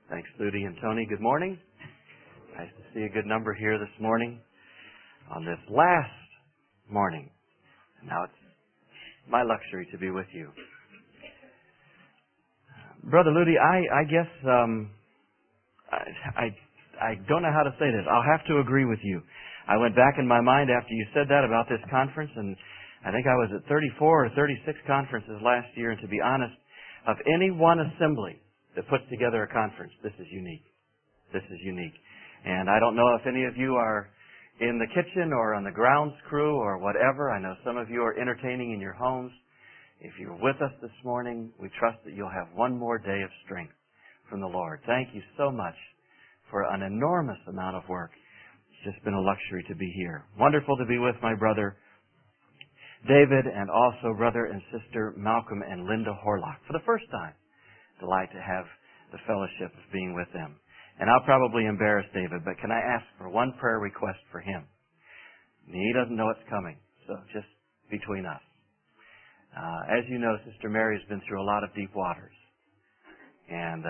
Thanks, Ludi and Tony. Good morning. Nice to see a good number here this morning on this last morning. And now it's my luxury to be with you. Brother Ludi, I guess I don't know how to say this. I'll have to agree with you. I went back in my mind after you said that about this conference, and I think I was at 34 or 36 conferences last year, and to be honest, of any one assembly that puts together a conference, this is unique. This is unique. And I don't know if any of you are in the kitchen or on the grounds crew or whatever. I know some of you are entertaining in your homes. If you're with us this morning, we trust that you'll have one more day of strength from the Lord. Thank you so much for an enormous amount of work. It's just been a luxury to be here. Wonderful to be with my brother David and also brother and sister Malcolm and Linda Horlock for the first time. Delight to have the fellowship of being with them. And I'll probably embarrass David, but can I ask for one prayer request for him? He doesn't know it's coming, so just between us. As you know, Sister Mary's been through a lot of deep waters. And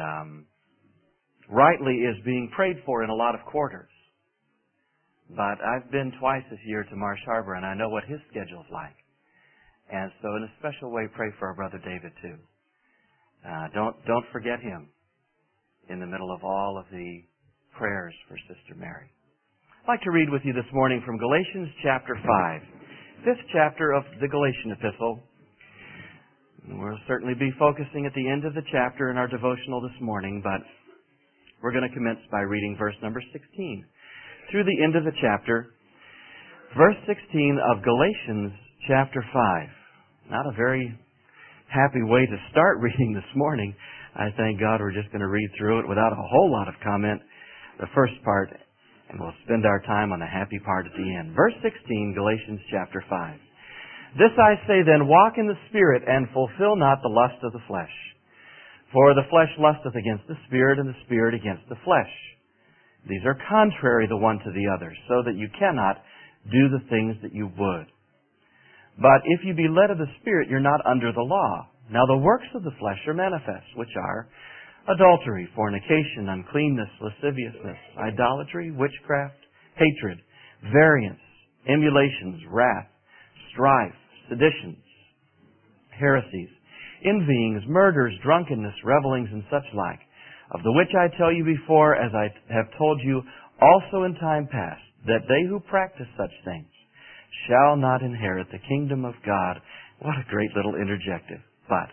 rightly is being prayed for in a lot of quarters. But I've been twice this year to Marsh Harbor, and I know what his schedule's like. And so in a special way, pray for our brother David, too. Don't forget him in the middle of all of the prayers for Sister Mary. I'd like to read with you this morning from Galatians chapter 5, fifth chapter of the Galatian epistle. We'll certainly be focusing at the end of the chapter in our devotional this morning, but we're going to commence by reading verse number 16 through the end of the chapter. Verse 16 of Galatians chapter 5. Not a very happy way to start reading this morning. I thank God we're just going to read through it without a whole lot of comment, the first part, and we'll spend our time on the happy part at the end. Verse 16, Galatians chapter 5. This I say then, walk in the Spirit, and fulfill not the lust of the flesh. For the flesh lusteth against the Spirit, and the Spirit against the flesh. These are contrary the one to the other, so that you cannot do the things that you would. But if you be led of the Spirit, you're not under the law. Now the works of the flesh are manifest, which are adultery, fornication, uncleanness, lasciviousness, idolatry, witchcraft, hatred, variance, emulations, wrath, strife, seditions, heresies, envyings, murders, drunkenness, revellings, and such like, of the which I tell you before, as I have told you also in time past, that they who practice such things shall not inherit the kingdom of God. What a great little interjective. But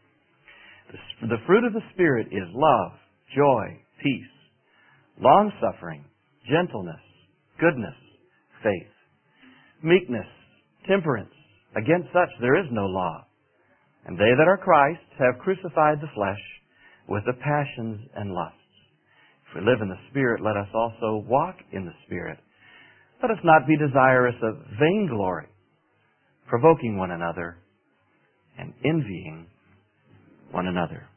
the fruit of the Spirit is love, joy, peace, long-suffering, gentleness, goodness, faith, meekness, temperance. Against such there is no law. And they that are Christ's have crucified the flesh with the passions and lusts. If we live in the Spirit, let us also walk in the Spirit. Let us not be desirous of vainglory, provoking one another, and envying one another.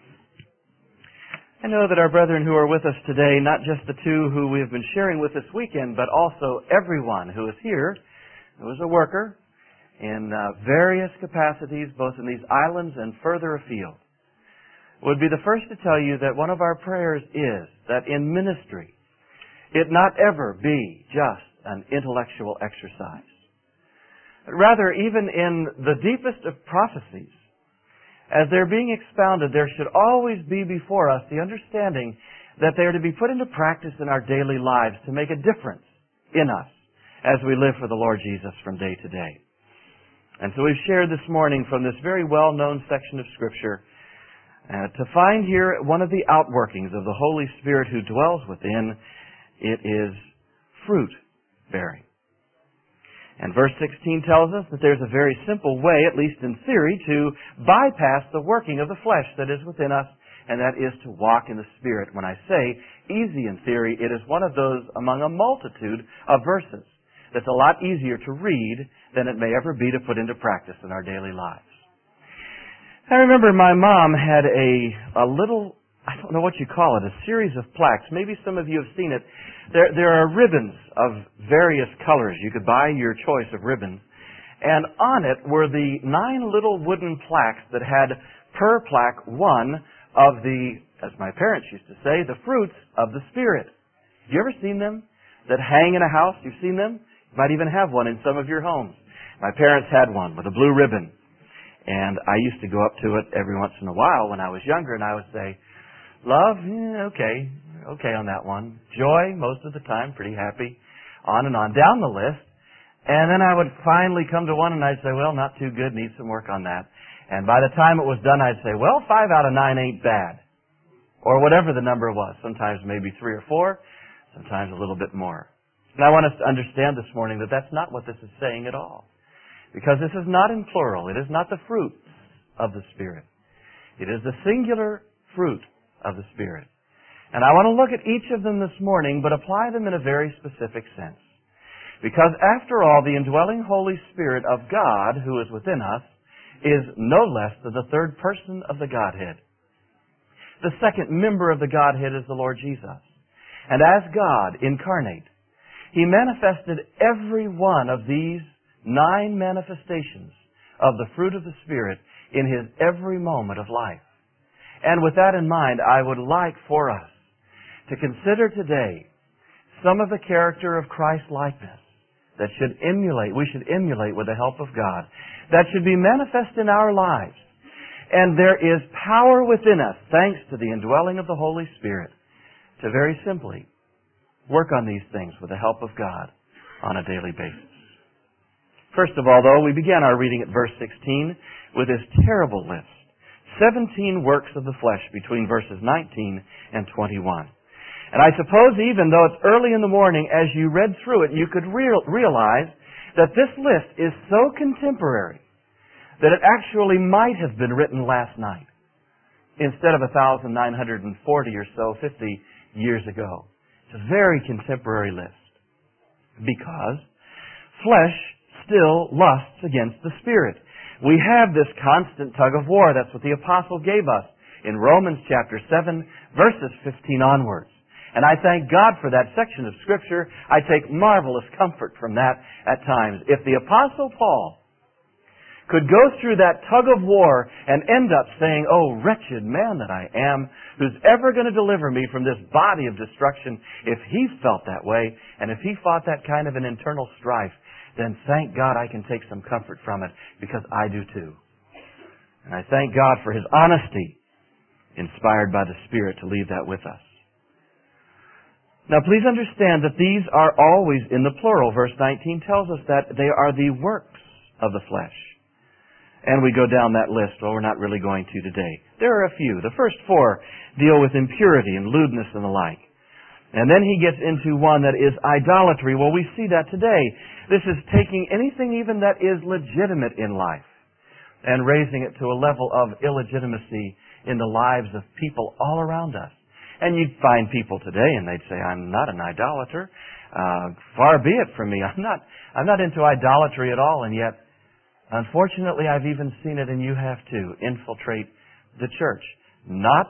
I know that our brethren who are with us today, not just the two who we have been sharing with this weekend, but also everyone who is here, who is a worker in various capacities, both in these islands and further afield, would be the first to tell you that one of our prayers is that in ministry, it not ever be just an intellectual exercise. Rather, even in the deepest of prophecies, as they're being expounded, there should always be before us the understanding that they are to be put into practice in our daily lives to make a difference in us as we live for the Lord Jesus from day to day. And so we've shared this morning from this very well-known section of Scripture to find here one of the outworkings of the Holy Spirit who dwells within. It is fruit bearing. And verse 16 tells us that there's a very simple way, at least in theory, to bypass the working of the flesh that is within us, and that is to walk in the Spirit. When I say easy in theory, it is one of those among a multitude of verses that's a lot easier to read than it may ever be to put into practice in our daily lives. I remember my mom had a little, I don't know what you call it, a series of plaques. Maybe some of you have seen it. There are ribbons of various colors. You could buy your choice of ribbons. And on it were the 9 little wooden plaques that had per plaque one of the as my parents used to say, the fruits of the Spirit. Have you ever seen them that hang in a house? You've seen them? You might even have one in some of your homes. My parents had one with a blue ribbon. And I used to go up to it every once in a while when I was younger, and I would say, love, okay on that one. Joy, most of the time, pretty happy. On and on, down the list. And then I would finally come to one and I'd say, well, not too good, need some work on that. And by the time it was done, I'd say, well, 5 out of 9 ain't bad. Or whatever the number was. Sometimes maybe 3 or 4, sometimes a little bit more. And I want us to understand this morning that that's not what this is saying at all. Because this is not in plural. It is not the fruit of the Spirit. It is the singular fruit of the Spirit. And I want to look at each of them this morning, but apply them in a very specific sense. Because after all, the indwelling Holy Spirit of God, who is within us, is no less than the third person of the Godhead. The second member of the Godhead is the Lord Jesus. And as God incarnate, He manifested every one of these 9 manifestations of the fruit of the Spirit in His every moment of life. And with that in mind, I would like for us to consider today some of the character of Christ-likeness that we should emulate with the help of God, that should be manifest in our lives. And there is power within us, thanks to the indwelling of the Holy Spirit, to very simply work on these things with the help of God on a daily basis. First of all, though, we began our reading at verse 16 with this terrible list. 17 works of the flesh between verses 19 and 21. And I suppose even though it's early in the morning, as you read through it, you could realize that this list is so contemporary that it actually might have been written last night instead of 1,940 or so, 50 years ago. It's a very contemporary list because flesh still lusts against the Spirit. We have this constant tug of war. That's what the apostle gave us in Romans chapter 7, verses 15 onwards. And I thank God for that section of Scripture. I take marvelous comfort from that at times. If the Apostle Paul could go through that tug of war and end up saying, oh, wretched man that I am, who's ever going to deliver me from this body of destruction, if he felt that way, and if he fought that kind of an internal strife, then thank God I can take some comfort from it, because I do too. And I thank God for His honesty, inspired by the Spirit, to leave that with us. Now please understand that these are always in the plural. Verse 19 tells us that they are the works of the flesh. And we go down that list. Well, we're not really going to today. There are a few. The first 4 deal with impurity and lewdness and the like. And then he gets into one that is idolatry. Well, we see that today. This is taking anything even that is legitimate in life and raising it to a level of illegitimacy in the lives of people all around us. And you'd find people today and they'd say, I'm not an idolater. Far be it from me. I'm not into idolatry at all. And yet, unfortunately, I've even seen it, and you have too, infiltrate the church. Not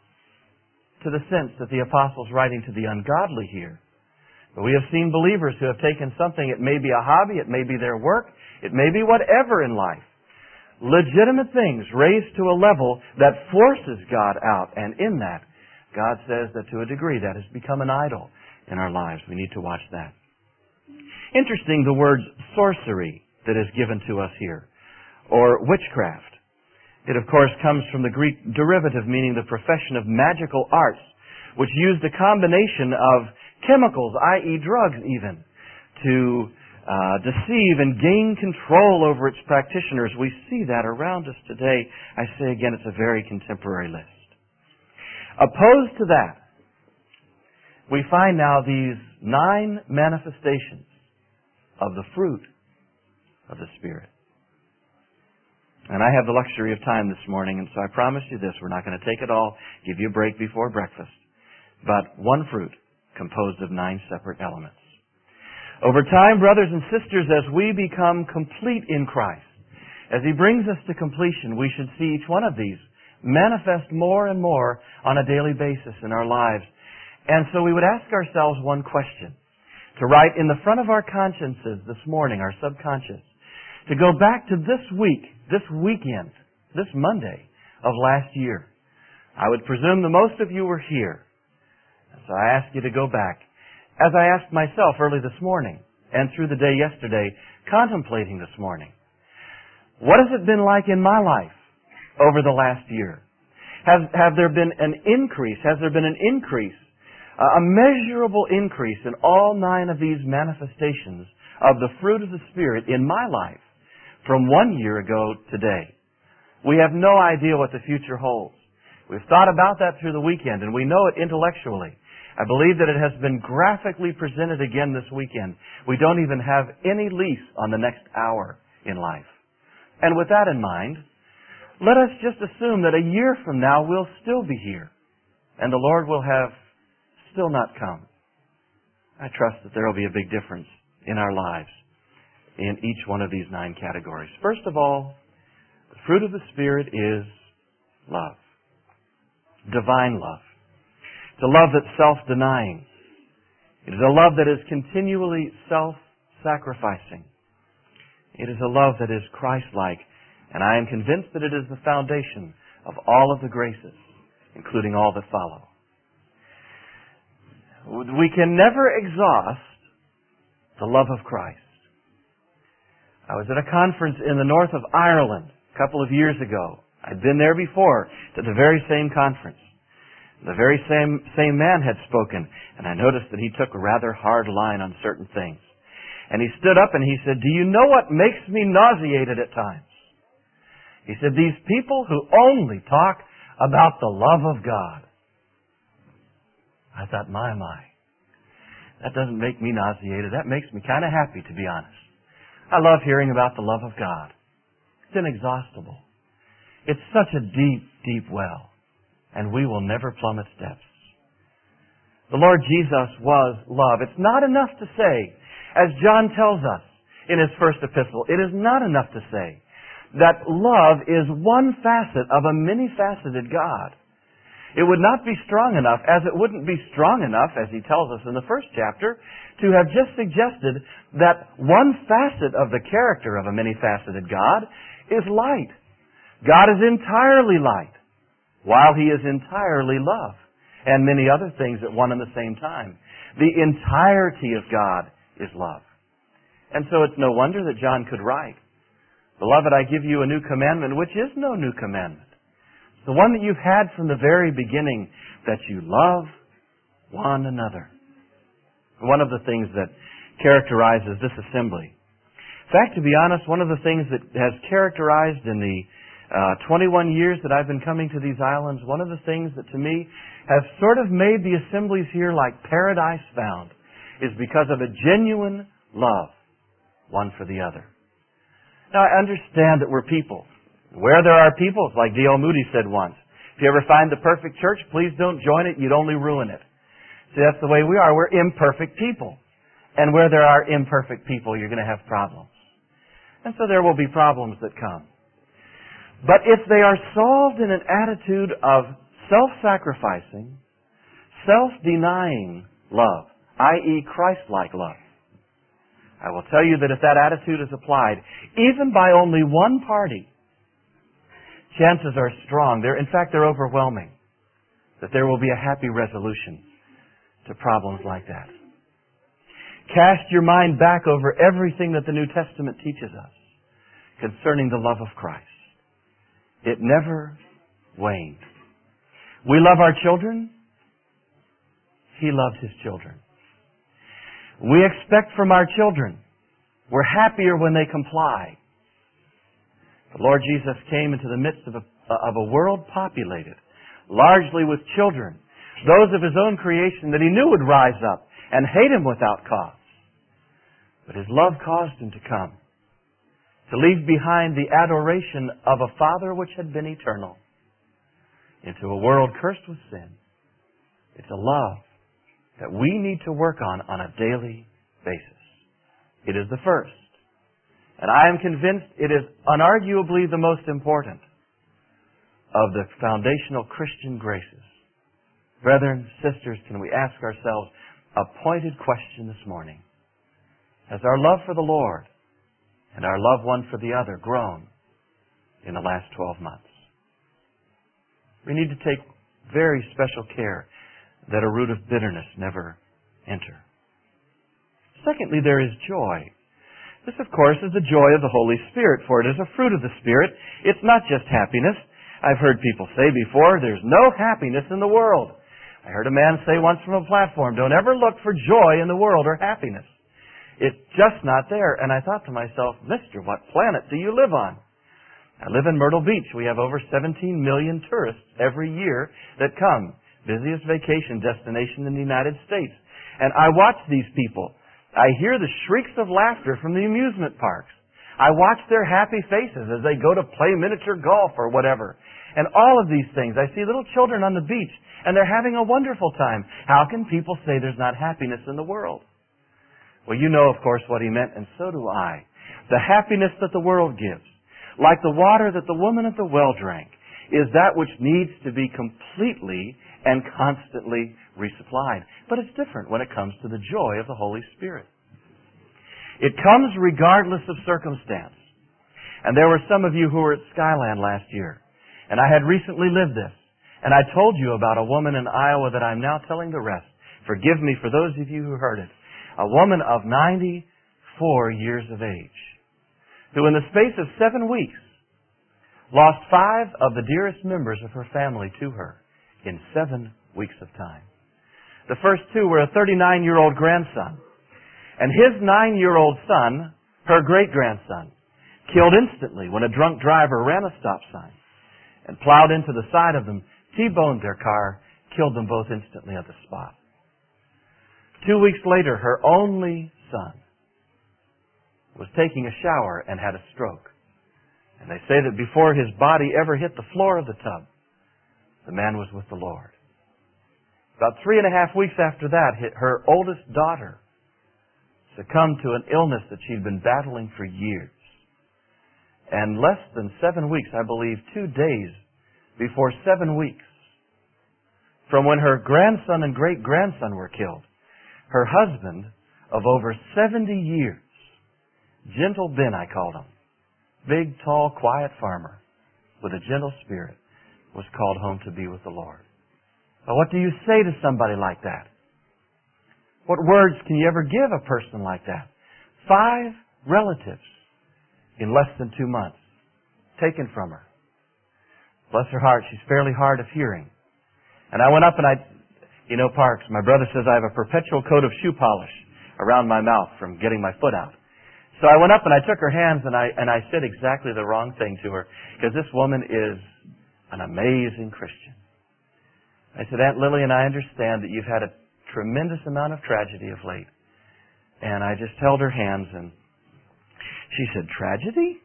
to the sense that the apostle's writing to the ungodly here. But we have seen believers who have taken something, it may be a hobby, it may be their work, it may be whatever in life. Legitimate things raised to a level that forces God out. And in that, God says that to a degree that has become an idol in our lives. We need to watch that. Interesting, the word sorcery that is given to us here, or witchcraft. It, of course, comes from the Greek derivative meaning the profession of magical arts, which used a combination of chemicals, i.e. drugs even, to deceive and gain control over its practitioners. We see that around us today. I say again, it's a very contemporary list. Opposed to that, we find now these 9 manifestations of the fruit of the Spirit. And I have the luxury of time this morning, and so I promise you this, we're not going to take it all, give you a break before breakfast. But one fruit composed of 9 separate elements. Over time, brothers and sisters, as we become complete in Christ, as He brings us to completion, we should see each one of these manifest more and more on a daily basis in our lives. And so we would ask ourselves one question, to write in the front of our consciences this morning, our subconscious, to go back to this week, this weekend, this Monday of last year. I would presume the most of you were here. So I ask you to go back, as I asked myself early this morning and through the day yesterday, contemplating this morning. What has it been like in my life over the last year? Have there been an increase? Has there been an increase, a measurable increase in all 9 of these manifestations of the fruit of the Spirit in my life from 1 year ago today? We have no idea what the future holds. We've thought about that through the weekend, and we know it intellectually. I believe that it has been graphically presented again this weekend. We don't even have any lease on the next hour in life. And with that in mind, let us just assume that a year from now we'll still be here, and the Lord will have still not come. I trust that there will be a big difference in our lives in each one of these 9 categories. First of all, the fruit of the Spirit is love. Divine love. It's a love that's self-denying. It is a love that is continually self-sacrificing. It is a love that is Christ-like, and I am convinced that it is the foundation of all of the graces, including all that follow. We can never exhaust the love of Christ. I was at a conference in the north of Ireland a couple of years ago. I'd been there before to the very same conference. The very same man had spoken, and I noticed that he took a rather hard line on certain things. And he stood up and he said, "Do you know what makes me nauseated at times?" He said, "These people who only talk about the love of God." I thought, my. That doesn't make me nauseated. That makes me kind of happy, to be honest. I love hearing about the love of God. It's inexhaustible. It's such a deep, deep well, and we will never plumb its depths. The Lord Jesus was love. It's not enough to say, as John tells us in his first epistle, it is not enough to say that love is one facet of a many-faceted God. It would not be strong enough, as it wouldn't be strong enough, as he tells us in the first chapter, to have just suggested that one facet of the character of a many-faceted God is light. God is entirely light, while He is entirely love, and many other things at one and the same time. The entirety of God is love. And so it's no wonder that John could write, "Beloved, I give you a new commandment, which is no new commandment. The one that you've had from the very beginning, that you love one another." One of the things that characterizes this assembly. In fact, to be honest, one of the things that has characterized in the 21 years that I've been coming to these islands, one of the things that to me has sort of made the assemblies here like paradise found is because of a genuine love, one for the other. Now, I understand that we're people. Where there are people, it's like D.L. Moody said once, if you ever find the perfect church, please don't join it, you'd only ruin it. See, that's the way we are. We're imperfect people. And where there are imperfect people, you're going to have problems. And so there will be problems that come. But if they are solved in an attitude of self-sacrificing, self-denying love, i.e. Christ-like love, I will tell you that if that attitude is applied, even by only one party, chances are strong, in fact they're overwhelming, that there will be a happy resolution to problems like that. Cast your mind back over everything that the New Testament teaches us concerning the love of Christ. It never waned. We love our children. He loved His children. We expect from our children. We're happier when they comply. The Lord Jesus came into the midst of a world populated largely with children, those of His own creation that He knew would rise up and hate Him without cause. But His love caused Him to come, to leave behind the adoration of a Father which had been eternal into a world cursed with sin. It's a love that we need to work on a daily basis. It is the first. And I am convinced it is unarguably the most important of the foundational Christian graces. Brethren, sisters, can we ask ourselves a pointed question this morning? Has our love for the Lord and our love one for the other grown in the last 12 months? We need to take very special care that a root of bitterness never enter. Secondly, there is joy. This, of course, is the joy of the Holy Spirit, for it is a fruit of the Spirit. It's not just happiness. I've heard people say before, there's no happiness in the world. I heard a man say once from a platform, don't ever look for joy in the world or happiness. It's just not there. And I thought to myself, Mister, what planet do you live on? I live in Myrtle Beach. We have over 17 million tourists every year that come. Busiest vacation destination in the United States. And I watch these people. I hear the shrieks of laughter from the amusement parks. I watch their happy faces as they go to play miniature golf or whatever. And all of these things. I see little children on the beach, and they're having a wonderful time. How can people say there's not happiness in the world? Well, you know, of course, what he meant, and so do I. The happiness that the world gives, like the water that the woman at the well drank, is that which needs to be completely and constantly resupplied. But it's different when it comes to the joy of the Holy Spirit. It comes regardless of circumstance. And there were some of you who were at Skyland last year. And I had recently lived this. And I told you about a woman in Iowa that I'm now telling the rest. Forgive me for those of you who heard it. A woman of 94 years of age, who in the space of 7 weeks lost 5 of the dearest members of her family to her in 7 weeks of time. The first 2 were a 39-year-old grandson. And his 9-year-old son, her great-grandson, killed instantly when a drunk driver ran a stop sign and plowed into the side of them, T-boned their car, killed them both instantly at the spot. 2 weeks later, her only son was taking a shower and had a stroke. And they say that before his body ever hit the floor of the tub, the man was with the Lord. About 3.5 weeks after that, her oldest daughter succumbed to an illness that she'd been battling for years. And less than 7 weeks, I believe 2 days before 7 weeks, from when her grandson and great-grandson were killed, her husband of over 70 years, Gentle Ben I called him, big, tall, quiet farmer with a gentle spirit, was called home to be with the Lord. Now, what do you say to somebody like that? What words can you ever give a person like that? 5 relatives in less than 2 months taken from her. Bless her heart, she's fairly hard of hearing. And I went up and you know, Parks, my brother says I have a perpetual coat of shoe polish around my mouth from getting my foot out. So I went up and I took her hands and I said exactly the wrong thing to her, because this woman is an amazing Christian. I said, Aunt Lillian, I understand that you've had a tremendous amount of tragedy of late. And I just held her hands and she said, tragedy?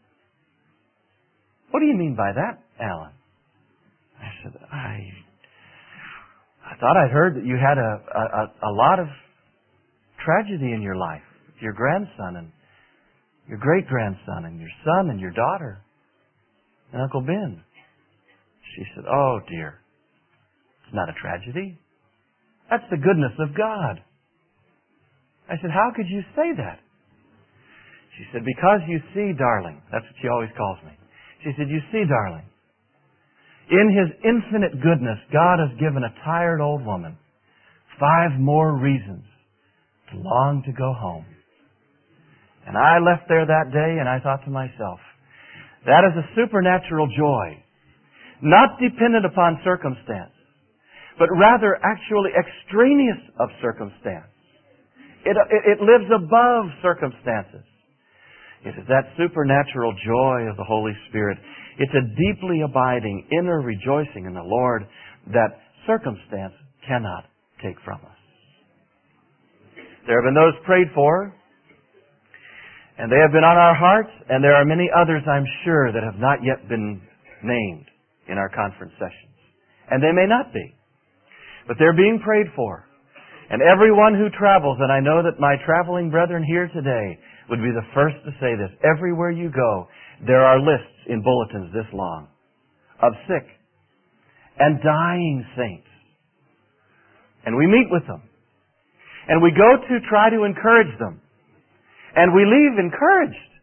What do you mean by that, Alan? I said, I thought I'd heard that you had a lot of tragedy in your life. Your grandson and your great-grandson and your son and your daughter and Uncle Ben. She said, oh dear, it's not a tragedy. That's the goodness of God. I said, how could you say that? She said, because you see, darling, that's what she always calls me. She said, you see, darling, in His infinite goodness, God has given a tired old woman 5 more reasons to long to go home. And I left there that day and I thought to myself, that is a supernatural joy, not dependent upon circumstance, but rather actually extraneous of circumstance. It lives above circumstances. It is that supernatural joy of the Holy Spirit. It's a deeply abiding inner rejoicing in the Lord that circumstance cannot take from us. There have been those prayed for, and they have been on our hearts, and there are many others, I'm sure, that have not yet been named in our conference sessions. And they may not be. But they're being prayed for. And everyone who travels, and I know that my traveling brethren here today would be the first to say this, everywhere you go, there are lists in bulletins this long of sick and dying saints. And we meet with them. And we go to try to encourage them. And we leave encouraged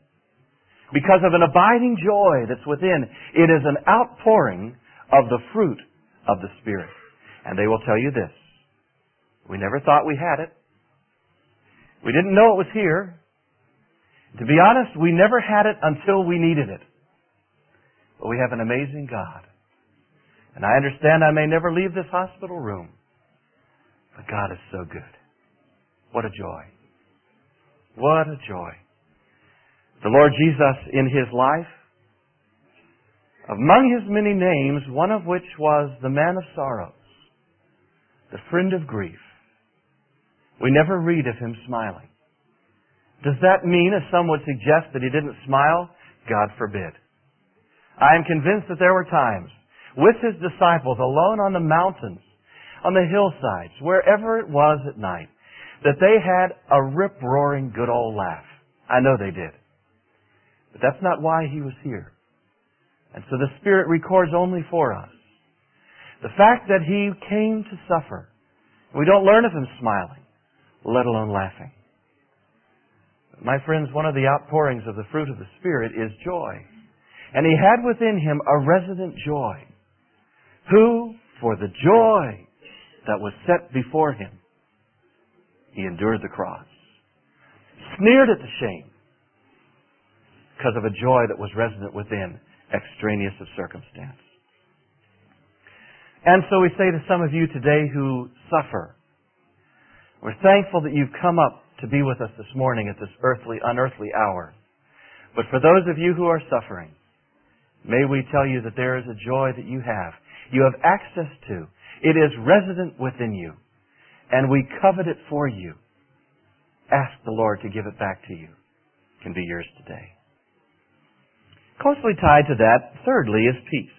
because of an abiding joy that's within. It is an outpouring of the fruit of the Spirit. And they will tell you this: we never thought we had it. We didn't know it was here. To be honest, we never had it until we needed it. But we have an amazing God. And I understand I may never leave this hospital room. But God is so good. What a joy. What a joy. The Lord Jesus, in His life, among His many names, one of which was the man of sorrows, the friend of grief, we never read of Him smiling. Does that mean, as some would suggest, that He didn't smile? God forbid. I am convinced that there were times with His disciples alone on the mountains, on the hillsides, wherever it was at night, that they had a rip-roaring good old laugh. I know they did. But that's not why He was here. And so the Spirit records only for us the fact that He came to suffer. We don't learn of Him smiling, let alone laughing. My friends, one of the outpourings of the fruit of the Spirit is joy. And He had within Him a resident joy, who, for the joy that was set before Him, He endured the cross, sneered at the shame, because of a joy that was resident within, extraneous of circumstance. And so we say to some of you today who suffer, we're thankful that you've come up to be with us this morning at this unearthly hour. But for those of you who are suffering, may we tell you that there is a joy that you have access to. It is resident within you, and we covet it for you. Ask the Lord to give it back to you. It can be yours today. Closely tied to that, thirdly, is peace.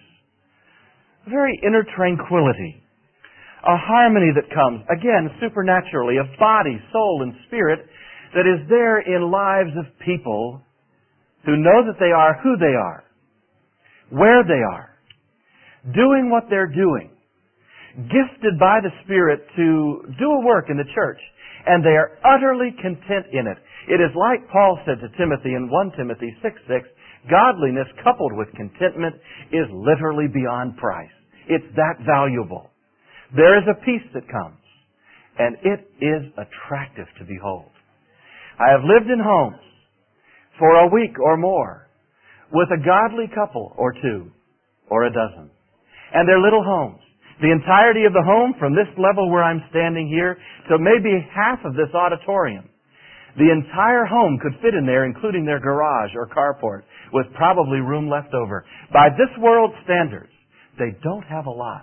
A very inner tranquility. A harmony that comes, again, supernaturally, of body, soul, and spirit that is there in lives of people who know that they are who they are, where they are, doing what they're doing, gifted by the Spirit to do a work in the church, and they are utterly content in it. It is like Paul said to Timothy in 1 Timothy 6:6, godliness coupled with contentment is literally beyond price. It's that valuable. There is a peace that comes, and it is attractive to behold. I have lived in homes for a week or more with a godly couple or two or a dozen, and their little homes. The entirety of the home, from this level where I'm standing here to maybe half of this auditorium, the entire home could fit in there, including their garage or carport, with probably room left over. By this world's standards, they don't have a lot.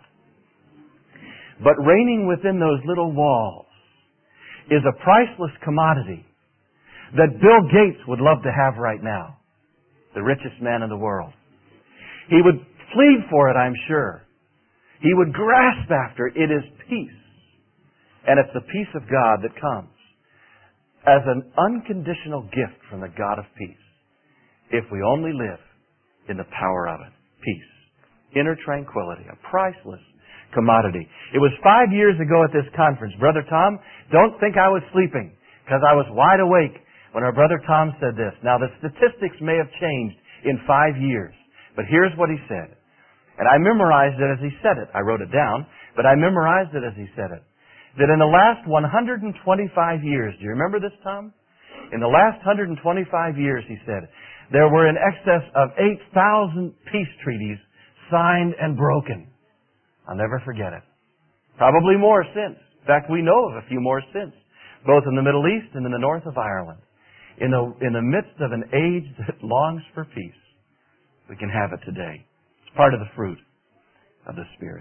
But reigning within those little walls is a priceless commodity that Bill Gates would love to have right now, the richest man in the world. He would plead for it, I'm sure. He would grasp after it. It is peace. And it's the peace of God that comes as an unconditional gift from the God of peace, if we only live in the power of it. Peace. Inner tranquility. A priceless commodity. It was 5 years ago at this conference. Brother Tom, don't think I was sleeping, because I was wide awake when our Brother Tom said this. Now, the statistics may have changed in 5 years, but here's what he said. And I memorized it as he said it. I wrote it down, but I memorized it as he said it. That in the last 125 years, do you remember this, Tom? In the last 125 years, he said, there were in excess of 8,000 peace treaties signed and broken. I'll never forget it. Probably more since. In fact, we know of a few more since, both in the Middle East and in the north of Ireland. In the midst of an age that longs for peace, we can have it today. It's part of the fruit of the Spirit.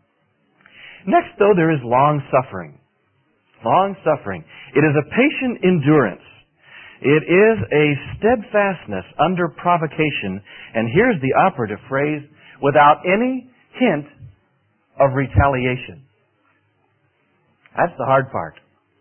Next, though, there is long-suffering. Long-suffering. It is a patient endurance. It is a steadfastness under provocation. And here's the operative phrase, without any hint of retaliation. That's the hard part.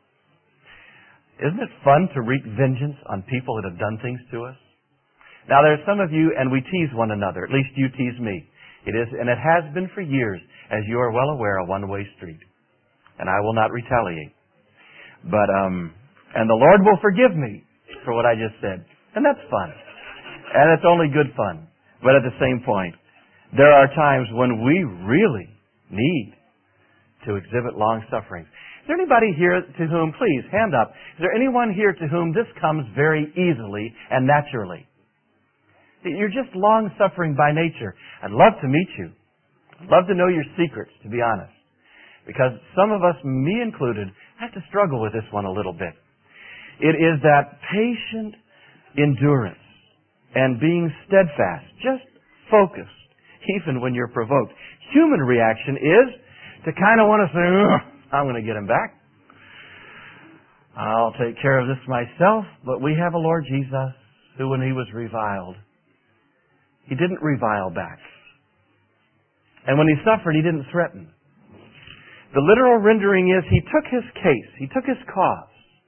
Isn't it fun to wreak vengeance on people that have done things to us? Now, there are some of you, and we tease one another. At least you tease me. It is, and it has been for years, as you are well aware, a one-way street. And I will not retaliate. But, and the Lord will forgive me for what I just said. And that's fun. And it's only good fun. But at the same point, there are times when we really need to exhibit long suffering. Is there anybody here to whom, please, hand up, is there anyone here to whom this comes very easily and naturally? You're just long suffering by nature. I'd love to meet you. I'd love to know your secrets, to be honest. Because some of us, me included, have to struggle with this one a little bit. It is that patient endurance and being steadfast, just focused, even when you're provoked. Human reaction is to kind of want to say, I'm going to get him back. I'll take care of this myself. But we have a Lord Jesus who, when He was reviled, He didn't revile back. And when He suffered, He didn't threaten. The literal rendering is He took His case, He took His cause,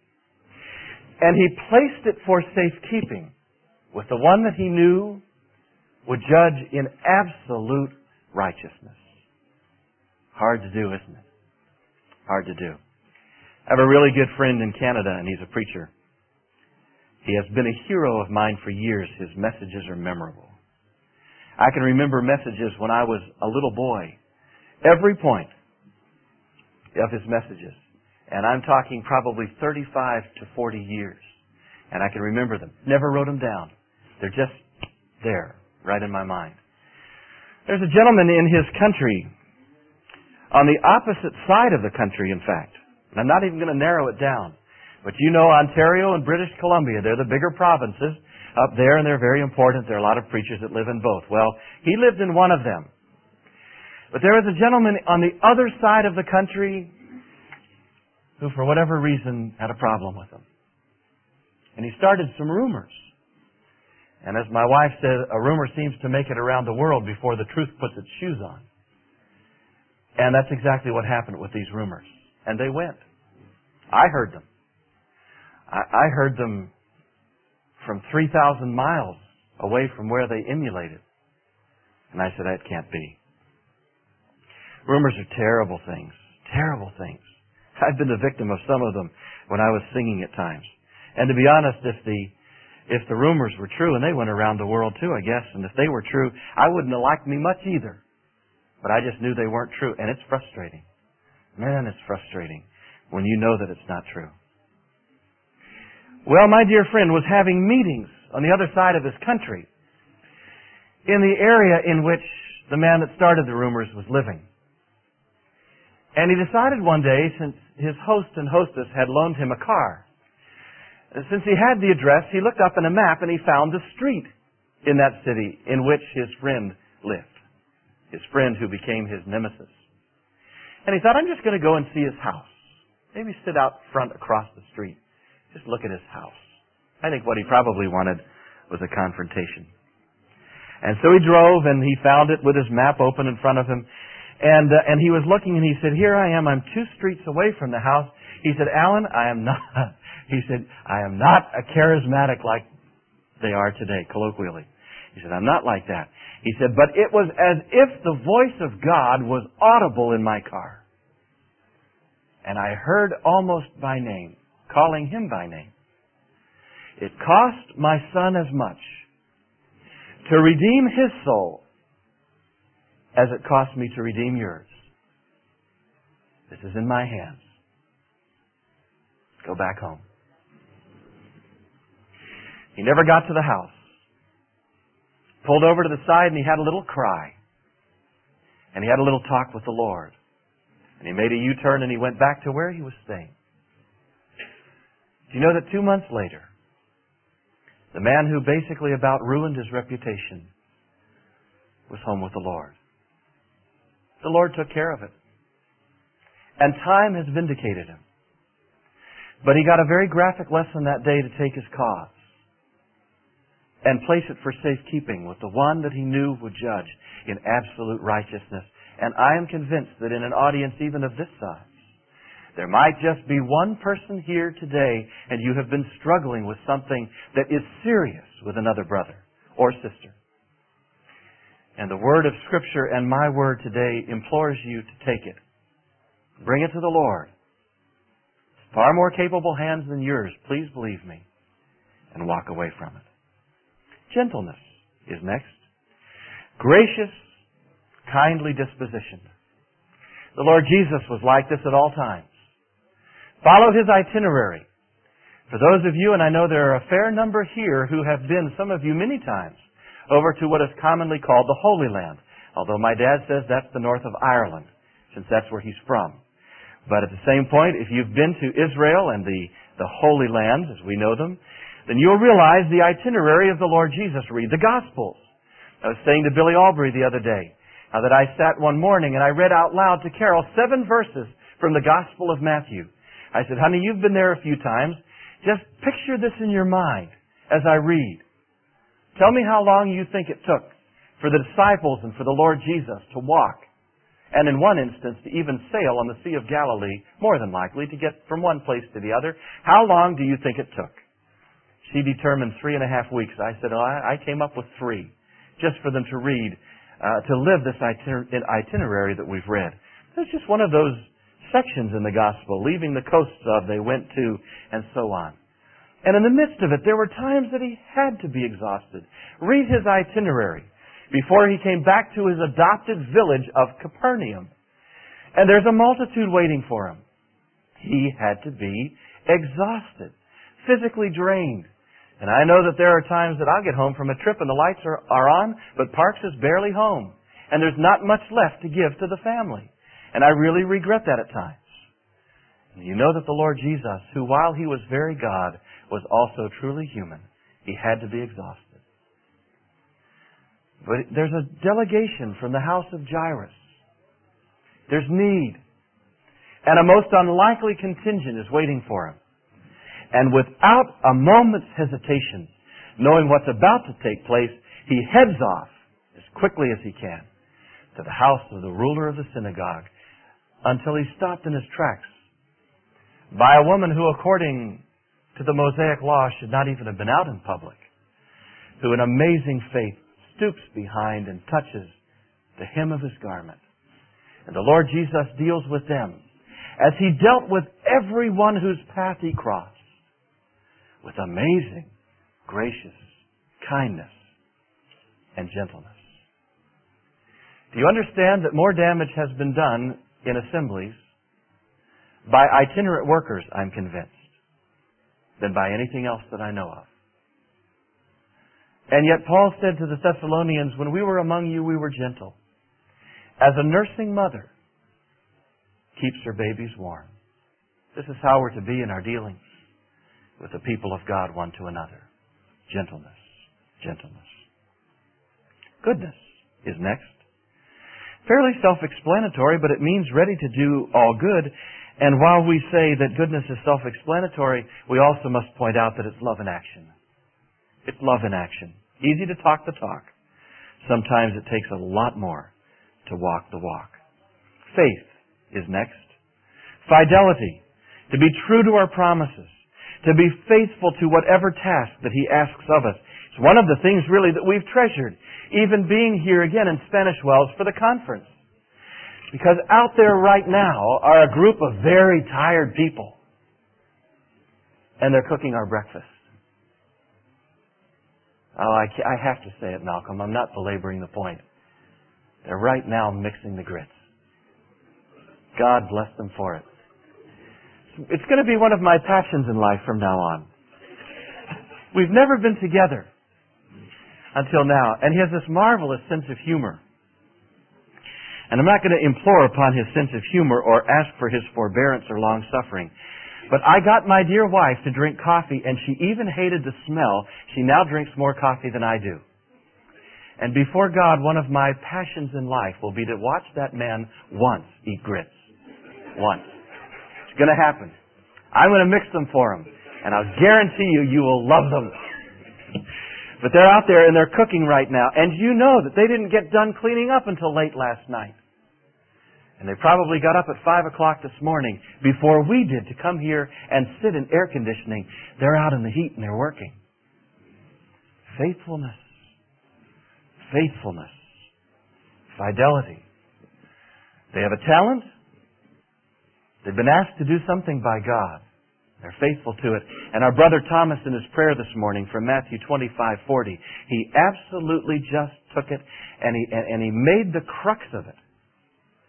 and He placed it for safekeeping with the one that He knew would judge in absolute righteousness. Hard to do, isn't it? Hard to do. I have a really good friend in Canada, and he's a preacher. He has been a hero of mine for years. His messages are memorable. I can remember messages when I was a little boy. Every point of his messages. And I'm talking probably 35 to 40 years. And I can remember them. Never wrote them down. They're just there, right in my mind. There's a gentleman in his country, on the opposite side of the country, in fact. And I'm not even going to narrow it down. But you know Ontario and British Columbia, they're the bigger provinces up there, and they're very important. There are a lot of preachers that live in both. Well, he lived in one of them. But there was a gentleman on the other side of the country who, for whatever reason, had a problem with him. And he started some rumors. And as my wife said, a rumor seems to make it around the world before the truth puts its shoes on. And that's exactly what happened with these rumors. And they went. I heard them. I heard them from 3,000 miles away from where they emulated. And I said, that can't be. Rumors are terrible things. Terrible things. I've been the victim of some of them when I was singing at times. And to be honest, if the rumors were true, and they went around the world too, I guess, and if they were true, I wouldn't have liked me much either. But I just knew they weren't true. And it's frustrating. Man, it's frustrating when you know that it's not true. Well, my dear friend was having meetings on the other side of his country in the area in which the man that started the rumors was living. And he decided one day, since his host and hostess had loaned him a car, since he had the address, he looked up in a map and he found the street in that city in which his friend lived. His friend who became his nemesis. And he thought, I'm just going to go and see his house. Maybe sit out front across the street. Just look at his house. I think what he probably wanted was a confrontation. And so he drove and he found it with his map open in front of him. And he was looking and he said, here I am. I'm 2 streets away from the house. He said, Alan, I am not a charismatic like they are today, colloquially. He said, I'm not like that. He said, but it was as if the voice of God was audible in my car. And I heard almost by name, calling him by name. It cost my son as much to redeem his soul as it cost me to redeem yours. This is in my hands. Go back home. He never got to the house. Pulled over to the side and he had a little cry. And he had a little talk with the Lord. And he made a U-turn and he went back to where he was staying. Do you know that 2 months later, the man who basically about ruined his reputation was home with the Lord? The Lord took care of it. And time has vindicated him. But he got a very graphic lesson that day to take his cause and place it for safekeeping with the one that he knew would judge in absolute righteousness. And I am convinced that in an audience even of this size, there might just be one person here today and you have been struggling with something that is serious with another brother or sister. And the word of Scripture and my word today implores you to take it. Bring it to the Lord. Far more capable hands than yours, please believe me, and walk away from it. Gentleness is next. Gracious, kindly disposition. The Lord Jesus was like this at all times. Followed His itinerary. For those of you, and I know there are a fair number here who have been, some of you many times, over to what is commonly called the Holy Land. Although my dad says that's the north of Ireland, since that's where he's from. But at the same point, if you've been to Israel and the Holy Lands, as we know them, then you'll realize the itinerary of the Lord Jesus. Read the Gospels. I was saying to Billy Albury the other day that I sat one morning and I read out loud to Carol 7 verses from the Gospel of Matthew. I said, honey, you've been there a few times. Just picture this in your mind as I read. Tell me how long you think it took for the disciples and for the Lord Jesus to walk, and in one instance to even sail on the Sea of Galilee, more than likely, to get from one place to the other. How long do you think it took? She determined 3.5 weeks. I said, I came up with 3, just for them to read, to live this itinerary that we've read. It's just one of those sections in the Gospel, leaving the coasts of, they went to, and so on. And in the midst of it, there were times that He had to be exhausted. Read His itinerary before He came back to His adopted village of Capernaum. And there's a multitude waiting for Him. He had to be exhausted, physically drained. And I know that there are times that I'll get home from a trip and the lights are on, but Parks is barely home. And there's not much left to give to the family. And I really regret that at times. And you know that the Lord Jesus, who while He was very God, was also truly human, He had to be exhausted. But there's a delegation from the house of Jairus. There's need. And a most unlikely contingent is waiting for Him. And without a moment's hesitation, knowing what's about to take place, He heads off as quickly as He can to the house of the ruler of the synagogue, until He's stopped in His tracks by a woman who, according to the Mosaic law, should not even have been out in public, who in amazing faith stoops behind and touches the hem of His garment. And the Lord Jesus deals with them as He dealt with everyone whose path He crossed, with amazing, gracious kindness and gentleness. Do you understand that more damage has been done in assemblies by itinerant workers, I'm convinced, than by anything else that I know of? And yet Paul said to the Thessalonians, when we were among you, we were gentle, as a nursing mother keeps her babies warm. This is how we're to be in our dealings with the people of God one to another. Gentleness. Gentleness. Goodness is next. Fairly self-explanatory, but it means ready to do all good. And while we say that goodness is self-explanatory, we also must point out that it's love in action. It's love in action. Easy to talk the talk. Sometimes it takes a lot more to walk the walk. Faith is next. Fidelity. To be true to our promises. To be faithful to whatever task that He asks of us. It's one of the things really that we've treasured, even being here again in Spanish Wells for the conference. Because out there right now are a group of very tired people. And they're cooking our breakfast. Oh, I have to say it, Malcolm. I'm not belaboring the point. They're right now mixing the grits. God bless them for it. It's going to be one of my passions in life from now on. We've never been together until now. And He has this marvelous sense of humor. And I'm not going to implore upon His sense of humor or ask for His forbearance or long-suffering. But I got my dear wife to drink coffee, and she even hated the smell. She now drinks more coffee than I do. And before God, one of my passions in life will be to watch that man once eat grits. Once. It's going to happen. I'm going to mix them for him. And I'll guarantee you, you will love them. But they're out there and they're cooking right now. And you know that they didn't get done cleaning up until late last night. And they probably got up at 5 o'clock this morning before we did to come here and sit in air conditioning. They're out in the heat and they're working. Faithfulness. Faithfulness. Fidelity. They have a talent. They've been asked to do something by God. They're faithful to it. And our brother Thomas in his prayer this morning from Matthew 25:40, he absolutely just took it and he made the crux of it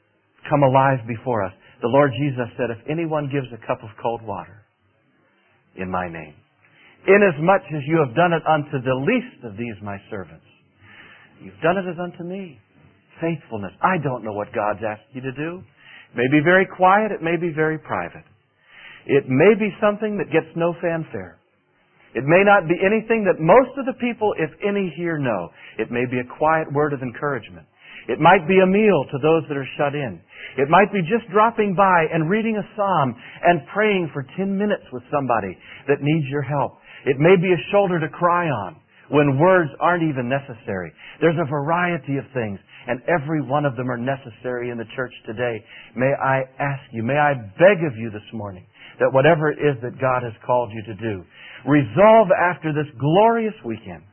come alive before us. The Lord Jesus said, if anyone gives a cup of cold water in my name, inasmuch as you have done it unto the least of these my servants, you've done it as unto me. Faithfulness. I don't know what God's asked you to do. It may be very quiet. It may be very private. It may be something that gets no fanfare. It may not be anything that most of the people, if any, here know. It may be a quiet word of encouragement. It might be a meal to those that are shut in. It might be just dropping by and reading a psalm and praying for 10 minutes with somebody that needs your help. It may be a shoulder to cry on when words aren't even necessary. There's a variety of things, and every one of them are necessary in the church today. May I ask you, may I beg of you this morning, that whatever it is that God has called you to do, resolve after this glorious weekend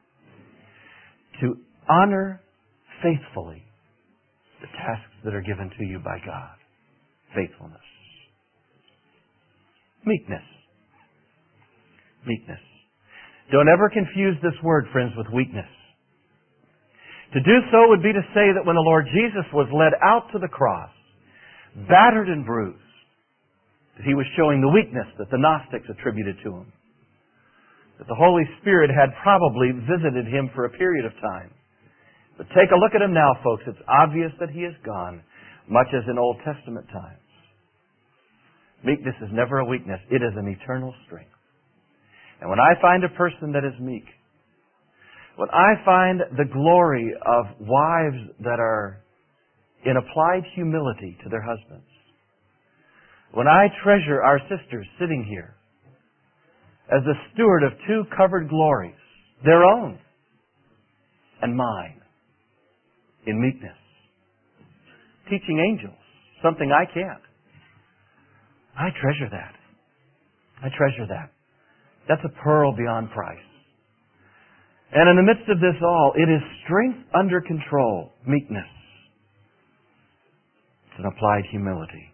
to honor faithfully the tasks that are given to you by God. Faithfulness. Meekness. Meekness. Don't ever confuse this word, friends, with weakness. To do so would be to say that when the Lord Jesus was led out to the cross, battered and bruised, that He was showing the weakness that the Gnostics attributed to Him. That the Holy Spirit had probably visited Him for a period of time. But take a look at Him now, folks. It's obvious that He is gone, much as in Old Testament times. Meekness is never a weakness. It is an eternal strength. And when I find a person that is meek, when I find the glory of wives that are in applied humility to their husbands, when I treasure our sisters sitting here as the steward of two covered glories, their own and mine, in meekness, teaching angels, something I can't. I treasure that. I treasure that. That's a pearl beyond price. And in the midst of this all, it is strength under control, meekness. It's an applied humility.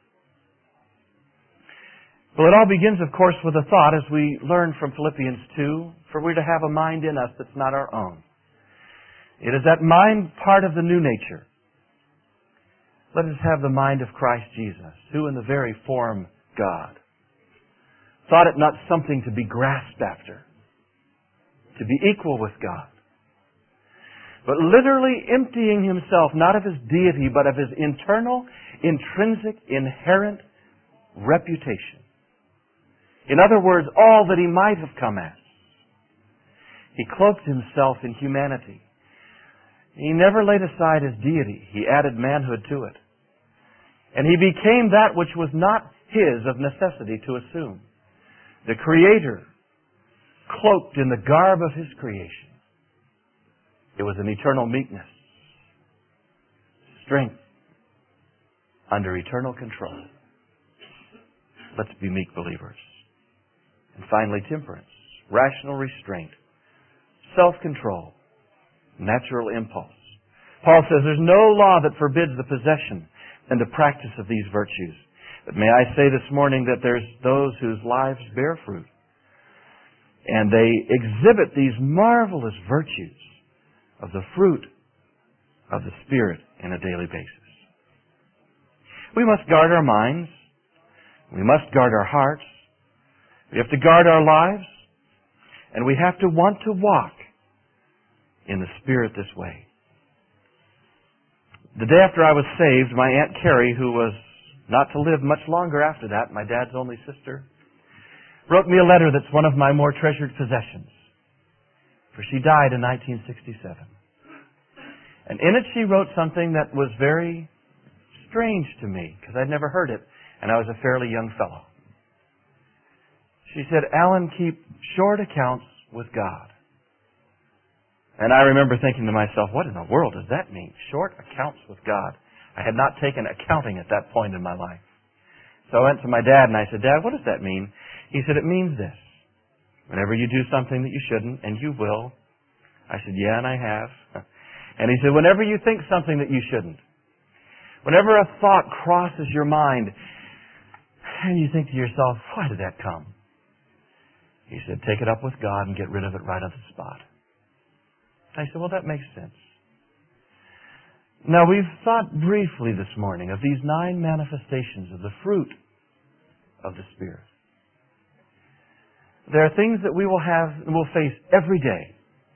Well, it all begins, of course, with a thought, as we learn from Philippians 2, for we're to have a mind in us that's not our own. It is that mind part of the new nature. Let us have the mind of Christ Jesus, who in the very form God, thought it not something to be grasped after, to be equal with God, but literally emptying Himself not of His deity, but of His internal, intrinsic, inherent reputation. In other words, all that He might have come as. He cloaked Himself in humanity. He never laid aside His deity. He added manhood to it. And He became that which was not His of necessity to assume. The Creator, cloaked in the garb of His creation. It was an eternal meekness. Strength under eternal control. Let's be meek believers. And finally, temperance, rational restraint, self-control, natural impulse. Paul says there's no law that forbids the possession and the practice of these virtues. But may I say this morning that there's those whose lives bear fruit. And they exhibit these marvelous virtues of the fruit of the Spirit on a daily basis. We must guard our minds. We must guard our hearts. We have to guard our lives. And we have to want to walk in the Spirit this way. The day after I was saved, my Aunt Carrie, who was not to live much longer after that, my dad's only sister, wrote me a letter that's one of my more treasured possessions. For she died in 1967. And in it she wrote something that was very strange to me, because I'd never heard it, and I was a fairly young fellow. She said, Alan, keep short accounts with God. And I remember thinking to myself, what in the world does that mean? Short accounts with God. I had not taken accounting at that point in my life. So I went to my dad and I said, Dad, what does that mean? He said, it means this. Whenever you do something that you shouldn't, and you will. I said, yeah, and I have. And he said, whenever you think something that you shouldn't, whenever a thought crosses your mind, and you think to yourself, why did that come? He said, take it up with God and get rid of it right on the spot. I said, well, that makes sense. Now, we've thought briefly this morning of these 9 manifestations of the fruit of the Spirit. There are things that we will have and will face every day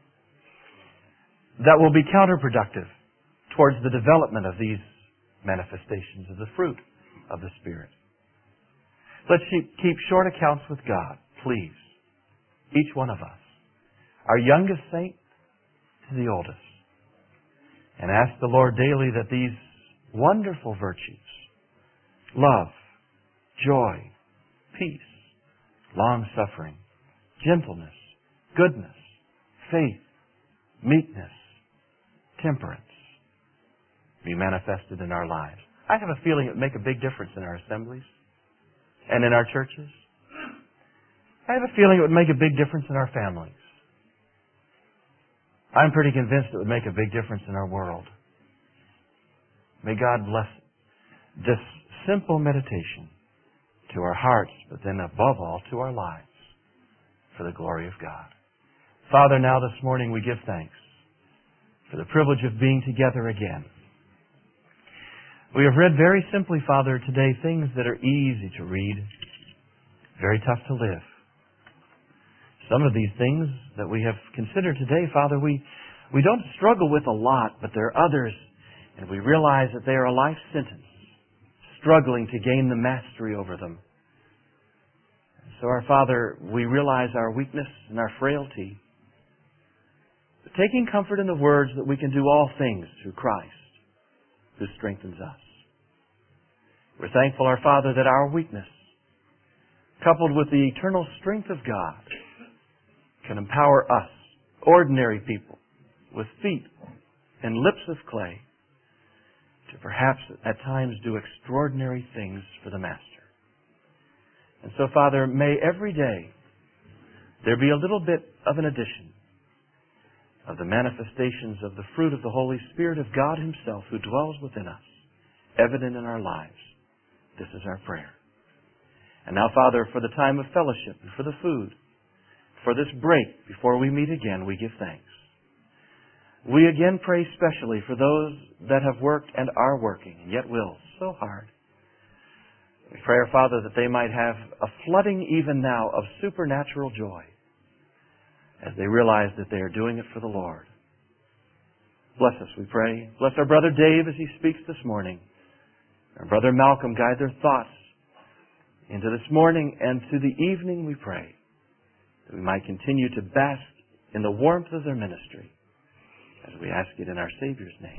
that will be counterproductive towards the development of these manifestations of the fruit of the Spirit. Let's keep short accounts with God, please. Each one of us. Our youngest saint to the oldest. And ask the Lord daily that these wonderful virtues, love, joy, peace, long-suffering, gentleness, goodness, faith, meekness, temperance, be manifested in our lives. I have a feeling it would make a big difference in our assemblies and in our churches. I have a feeling it would make a big difference in our families. I'm pretty convinced it would make a big difference in our world. May God bless this simple meditation to our hearts, but then above all to our lives for the glory of God. Father, now this morning we give thanks for the privilege of being together again. We have read very simply, Father, today things that are easy to read, very tough to live. Some of these things that we have considered today, Father, we don't struggle with a lot, but there are others, and we realize that they are a life sentence, struggling to gain the mastery over them. So, our Father, we realize our weakness and our frailty, but taking comfort in the words that we can do all things through Christ, who strengthens us. We're thankful, our Father, that our weakness, coupled with the eternal strength of God, can empower us, ordinary people, with feet and lips of clay, to perhaps at times do extraordinary things for the Master. And so, Father, may every day there be a little bit of an addition of the manifestations of the fruit of the Holy Spirit of God Himself who dwells within us, evident in our lives. This is our prayer. And now, Father, for the time of fellowship and for the food, for this break before we meet again, we give thanks. We again pray specially for those that have worked and are working, and yet will, so hard. We pray, our Father, that they might have a flooding even now of supernatural joy as they realize that they are doing it for the Lord. Bless us, we pray. Bless our brother Dave as he speaks this morning. Our brother Malcolm, guide their thoughts into this morning and to the evening, we pray, that we might continue to bask in the warmth of their ministry as we ask it in our Savior's name.